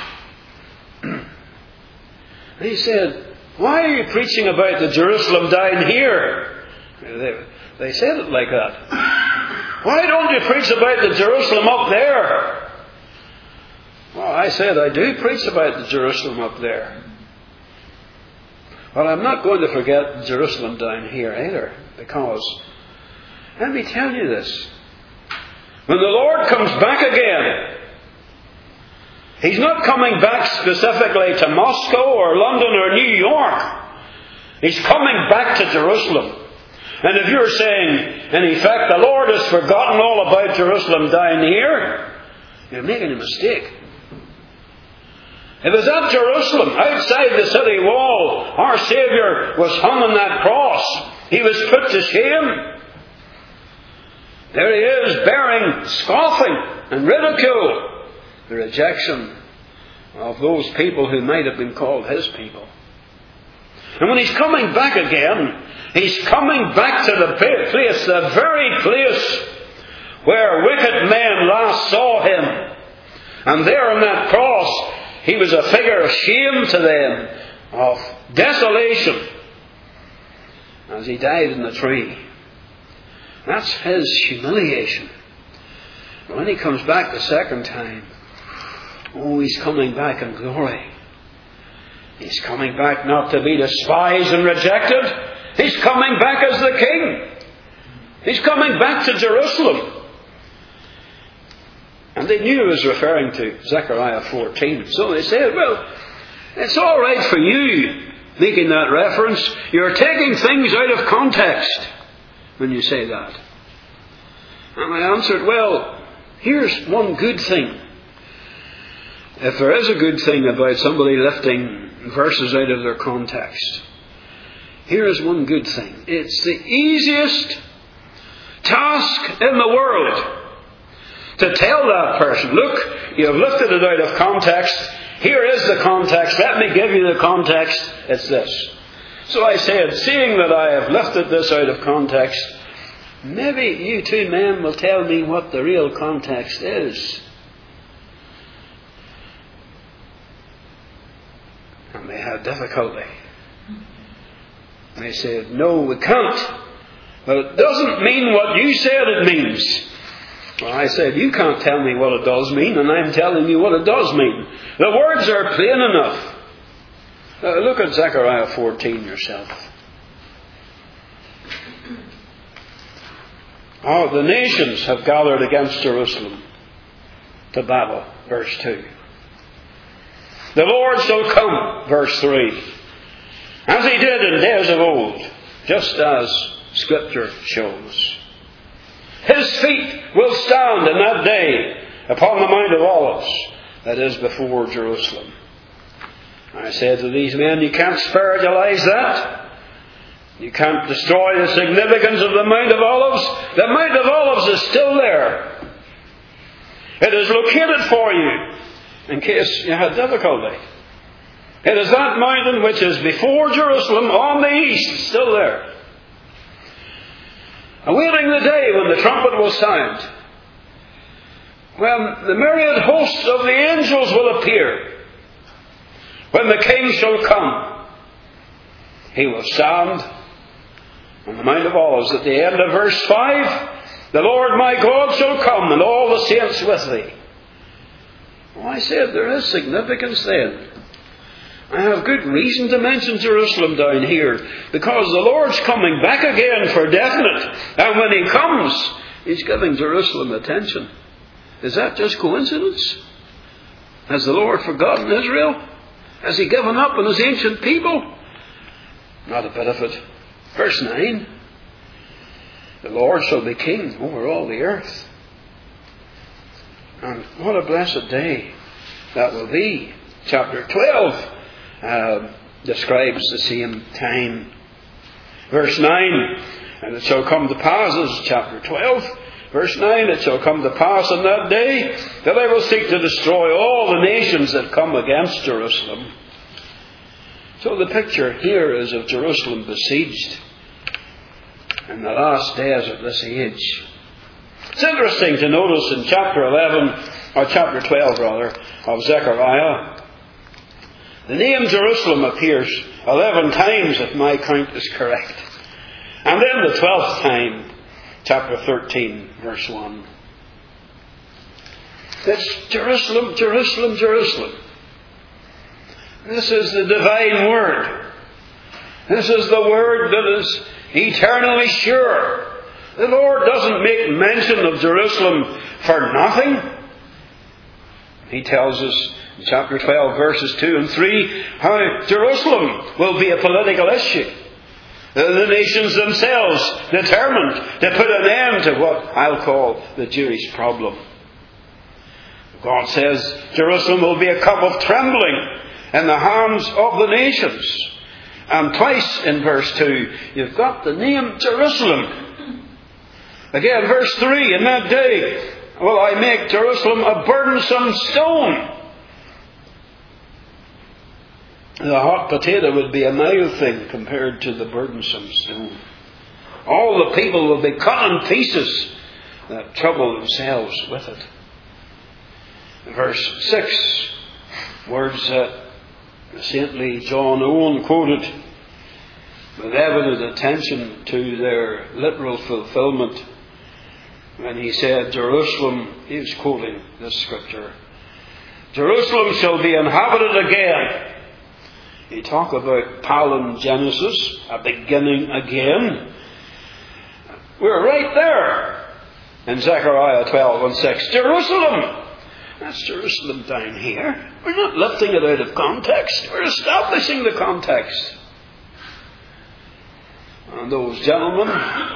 He said, "Why are you preaching about the Jerusalem down here?" They said it like that. "Why don't you preach about the Jerusalem up there?" Well, I said, I do preach about the Jerusalem up there. Well, I'm not going to forget Jerusalem down here either, because, let me tell you this, when the Lord comes back again, He's not coming back specifically to Moscow or London or New York. He's coming back to Jerusalem. And if you're saying, in effect, the Lord has forgotten all about Jerusalem down here, you're making a mistake. It was at Jerusalem, outside the city wall, our Saviour was hung on that cross. He was put to shame. There He is, bearing scoffing and ridicule, the rejection of those people who might have been called His people. And when He's coming back again, He's coming back to the place, the very place where wicked men last saw Him. And there on that cross, He was a figure of shame to them, of desolation, as He died in the tree. That's His humiliation. When He comes back the second time, oh, He's coming back in glory. He's coming back not to be despised and rejected. He's coming back as the King. He's coming back to Jerusalem. And they knew He was referring to Zechariah 14. So they said, well, it's all right for you making that reference, you're taking things out of context when you say that. And I answered, well, here's one good thing. If there is a good thing about somebody lifting verses out of their context, here is one good thing. It's the easiest task in the world to tell that person, look, you have lifted it out of context. Here is the context. Let me give you the context. It's this. So I said, seeing that I have lifted this out of context, maybe you two men will tell me what the real context is. And they had difficulty. They said, no, we can't. But it doesn't mean what you said it means. Well, I said, you can't tell me what it does mean, and I'm telling you what it does mean. The words are plain enough. Look at Zechariah 14 yourself. Oh, the nations have gathered against Jerusalem to battle, verse 2. The Lord shall come, verse 3, as he did in days of old, just as Scripture shows. His feet will stand in that day upon the Mount of Olives, that is before Jerusalem. I said to these men, you can't spiritualize that. You can't destroy the significance of the Mount of Olives. The Mount of Olives is still there. It is located for you, in case you had difficulty. It is that mountain which is before Jerusalem on the east, still there. Awaiting the day when the trumpet will sound, when the myriad hosts of the angels will appear, when the King shall come, he will stand on the Mount of Olives. At the end of verse 5, the Lord my God shall come, and all the saints with thee. Well, I said there is significance then. I have good reason to mention Jerusalem down here, because the Lord's coming back again for definite. And when he comes, he's giving Jerusalem attention. Is that just coincidence? Has the Lord forgotten Israel? Has he given up on his ancient people? Not a bit of it. Verse 9. The Lord shall be king over all the earth. And what a blessed day that will be. Chapter 12 describes the same time. Verse 9, and it shall come to pass, this is chapter 12, verse 9, it shall come to pass on that day that I will seek to destroy all the nations that come against Jerusalem. So the picture here is of Jerusalem besieged in the last days of this age. It's interesting to notice in chapter 11, or chapter 12 rather, of Zechariah, the name Jerusalem appears 11 times, if my count is correct. And then the 12th time, chapter 13, verse 1. It's Jerusalem, Jerusalem, Jerusalem. This is the divine word. This is the word that is eternally sure. The Lord doesn't make mention of Jerusalem for nothing. He tells us in chapter 12, verses 2 and 3, how Jerusalem will be a political issue. The nations themselves determined to put an end to what I'll call the Jewish problem. God says Jerusalem will be a cup of trembling in the hands of the nations. And twice in verse 2, you've got the name Jerusalem. Again, verse 3, in that day will I make Jerusalem a burdensome stone. The hot potato would be a mild thing compared to the burdensome stone. All the people will be cut in pieces that trouble themselves with it. Verse 6, words that the saintly John Owen quoted with evident attention to their literal fulfillment when he said, Jerusalem, he was quoting this scripture, Jerusalem shall be inhabited again. You talk about palingenesis, a beginning again. We're right there in Zechariah 12 and 6. Jerusalem! That's Jerusalem down here. We're not lifting it out of context. We're establishing the context. And those gentlemen,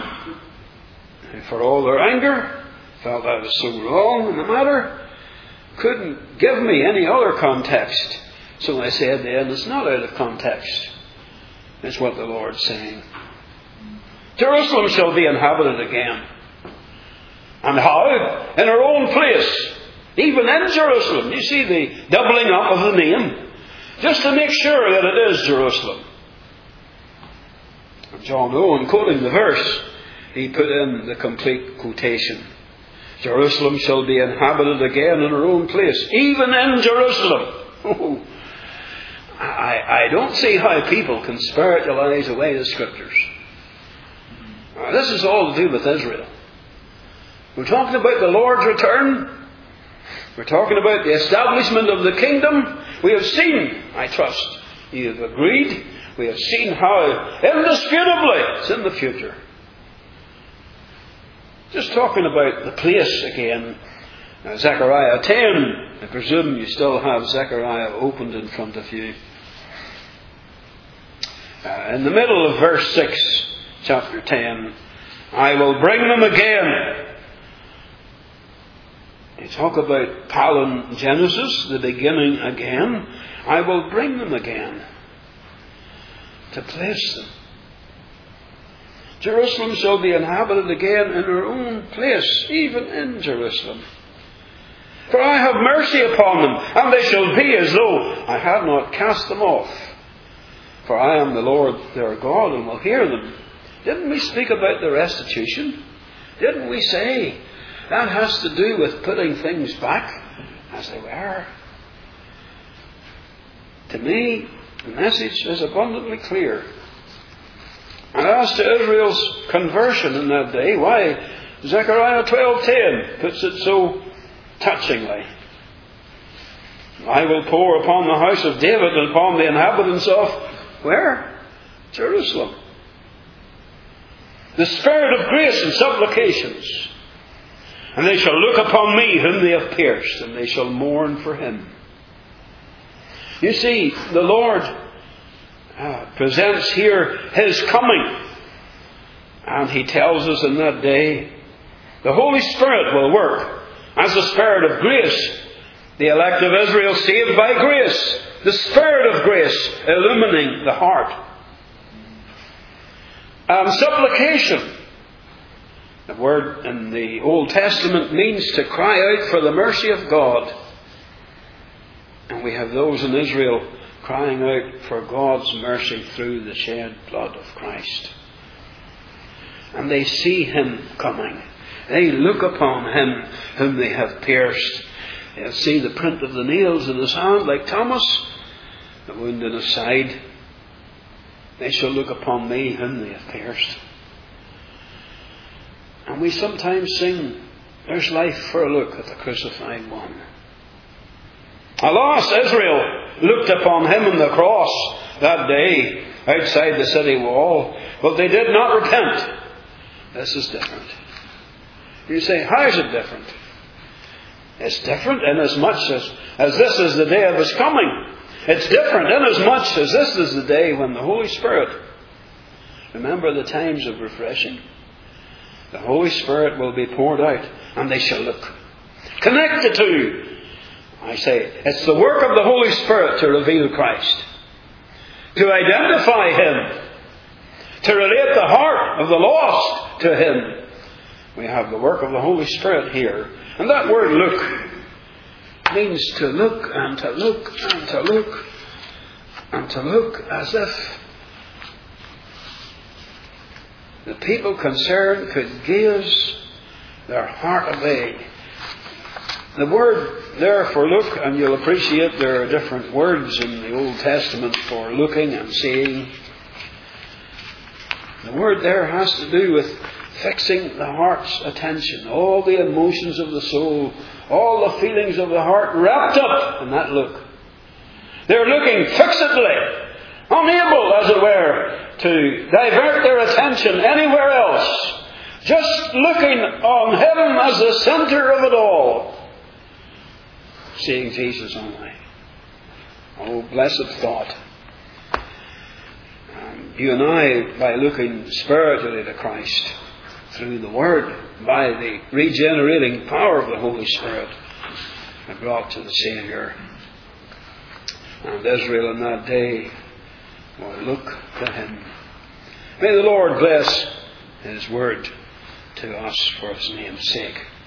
for all their anger, felt I was so wrong in the matter, couldn't give me any other context. So I said then, it's not out of context. It's what the Lord's saying. Jerusalem shall be inhabited again. And how? In her own place. Even in Jerusalem. You see the doubling up of the name. Just to make sure that it is Jerusalem. And John Owen, quoting the verse, he put in the complete quotation. Jerusalem shall be inhabited again in her own place. Even in Jerusalem. Oh, I don't see how people can spiritualize away the Scriptures. This is all to do with Israel. We're talking about the Lord's return. We're talking about the establishment of the kingdom. We have seen, I trust, you have agreed, we have seen how indisputably it's in the future. Just talking about the place again. Zechariah 10. I presume you still have Zechariah opened in front of you. In the middle of verse 6, chapter 10, I will bring them again. You talk about palingenesis, the beginning again. I will bring them again to place them. Jerusalem shall be inhabited again in her own place, even in Jerusalem. For I have mercy upon them, and they shall be as though I had not cast them off. For I am the Lord their God, and will hear them. Didn't we speak about the restitution? Didn't we say that has to do with putting things back as they were? To me, the message is abundantly clear. And as to Israel's conversion in that day, why Zechariah 12:10 puts it so touchingly. I will pour upon the house of David and upon the inhabitants of where? Jerusalem. The spirit of grace and supplications. And they shall look upon me whom they have pierced, and they shall mourn for him. You see, the Lord presents here his coming. And he tells us in that day, the Holy Spirit will work as the Spirit of grace. The elect of Israel saved by grace. The Spirit of grace illumining the heart. And supplication. The word in the Old Testament means to cry out for the mercy of God. And we have those in Israel crying out for God's mercy through the shed blood of Christ. And they see him coming. They look upon him whom they have pierced. They'll see the print of the nails in his hand, like Thomas, the wound in his side. They shall look upon me whom they have pierced. And we sometimes sing, there's life for a look at the crucified one. Alas, Israel looked upon him on the cross that day outside the city wall, but they did not repent. This is different. You say, how is it different? It's different inasmuch as this is the day of his coming. It's different inasmuch as this is the day when the Holy Spirit, remember the times of refreshing? The Holy Spirit will be poured out, and they shall look. Connected to, I say, it's the work of the Holy Spirit to reveal Christ. To identify him. To relate the heart of the lost to him. We have the work of the Holy Spirit here. And that word look means to look and to look and to look and to look as if the people concerned could gaze their heart away. The word there for look, and you'll appreciate there are different words in the Old Testament for looking and seeing. The word there has to do with fixing the heart's attention, all the emotions of the soul, all the feelings of the heart wrapped up in that look. They're looking fixedly, unable, as it were, to divert their attention anywhere else. Just looking on him as the center of it all. Seeing Jesus only. Oh, blessed thought. you and I, by looking spiritually to Christ through the Word, by the regenerating power of the Holy Spirit, are brought to the Saviour. And Israel in that day will look to Him. May the Lord bless His Word to us for His name's sake.